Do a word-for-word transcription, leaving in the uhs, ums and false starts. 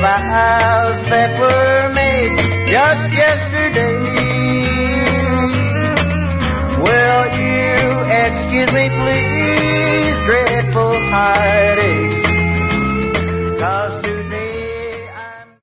vows that were made just yesterday. Will you excuse me, please, dreadful heart?